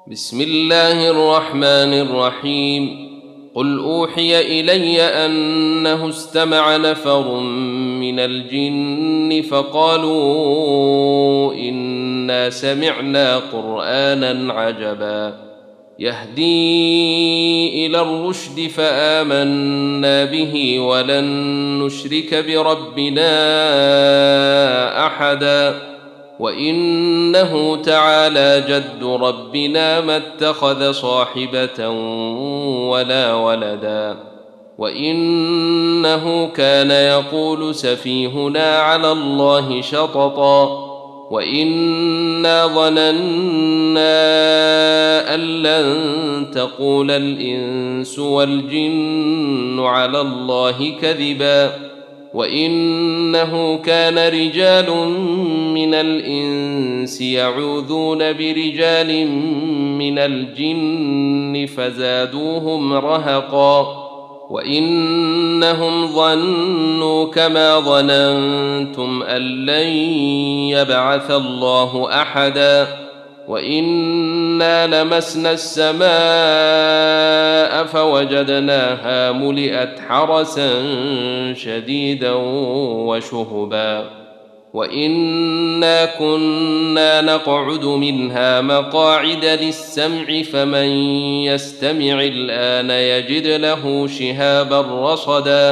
بسم الله الرحمن الرحيم. قل أوحي إلي أنه استمع نفر من الجن فقالوا إنا سمعنا قرآنا عجبا يهدي إلى الرشد فآمنا به ولن نشرك بربنا أحدا وإنه تعالى جد ربنا ما اتخذ صاحبة ولا ولدا وإنه كان يقول سفيهنا على الله شططا وإنا ظننا أن لن تقول الإنس والجن على الله كذبا وإنه كان رجال من الإنس يعوذون برجال من الجن فزادوهم رهقا وإنهم ظنوا كما ظننتم أن لن يبعث الله أحدا وإنا لمسنا السماء فوجدناها ملئت حرسا شديدا وشهبا وإنا كنا نقعد منها مقاعد للسمع فمن يستمع الآن يجد له شهابا رصدا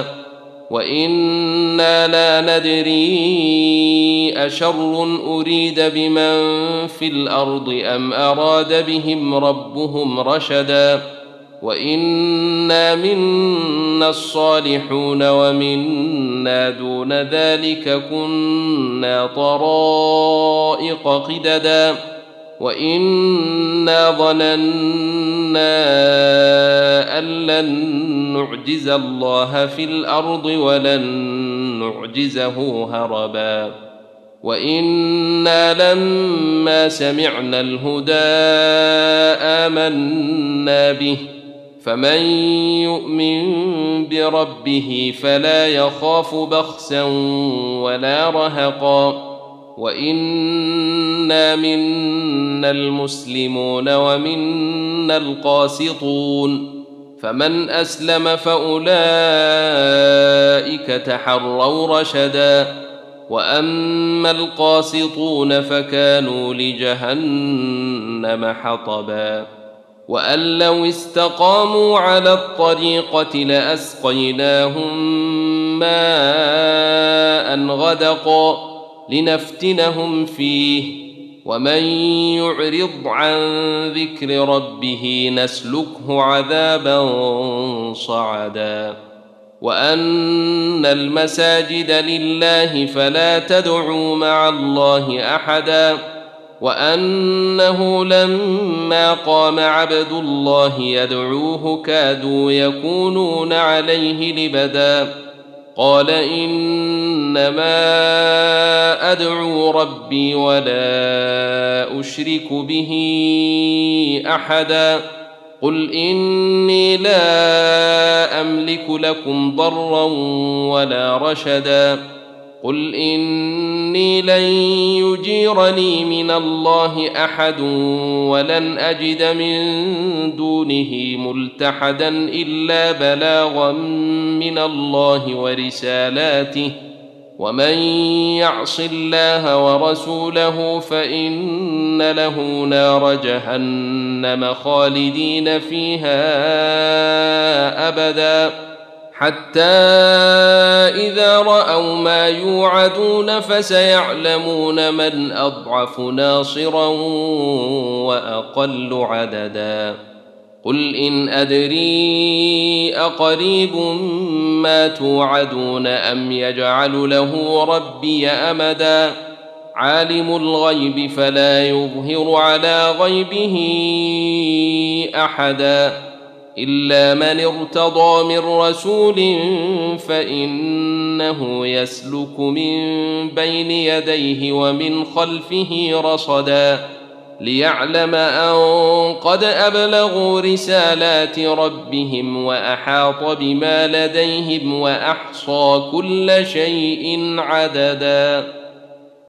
وإنا لا ندري أشر أريد بمن في الأرض أم أراد بهم ربهم رشدا وإنا منا الصالحون ومنا دون ذلك كنا طرائق قددا وإنا ظننا أن لن نعجز الله في الأرض ولن نعجزه هربا وإنا لما سمعنا الهدى آمنا به فمن يؤمن بربه فلا يخاف بخسا ولا رهقا وإنا منا المسلمون ومنا القاسطون فمن أسلم فأولئك تحروا رشدا وأما القاسطون فكانوا لجهنم حطبا وأن لو استقاموا على الطريقة لأسقيناهم ماء غدقا لنفتنهم فيه ومن يعرض عن ذكر ربه نسلكه عذابا صعدا وأن المساجد لله فلا تدعوا مع الله أحدا وأنه لما قام عبد الله يدعوه كادوا يكونون عليه لبدا قال إنما أدعو ربي ولا أشرك به أحدا قل إني لا أملك لكم ضرا ولا رشدا قل إني لن يجيرني من الله أحد ولن أجد من دونه ملتحدا إلا بلاغا من الله ورسالاته ومن يعص الله ورسوله فإن له نار جهنم خالدين فيها أبدا حتى إذا رأوا ما يوعدون فسيعلمون من أضعف ناصرا وأقل عددا قل إن أدري أقريب ما توعدون أم يجعل له ربي أمدا عالم الغيب فلا يظهر على غيبه أحدا إلا من ارتضى من رسول فإنه يسلك من بين يديه ومن خلفه رصدا ليعلم أن قد أبلغوا رسالات ربهم وأحاط بما لديهم وأحصى كل شيء عددا.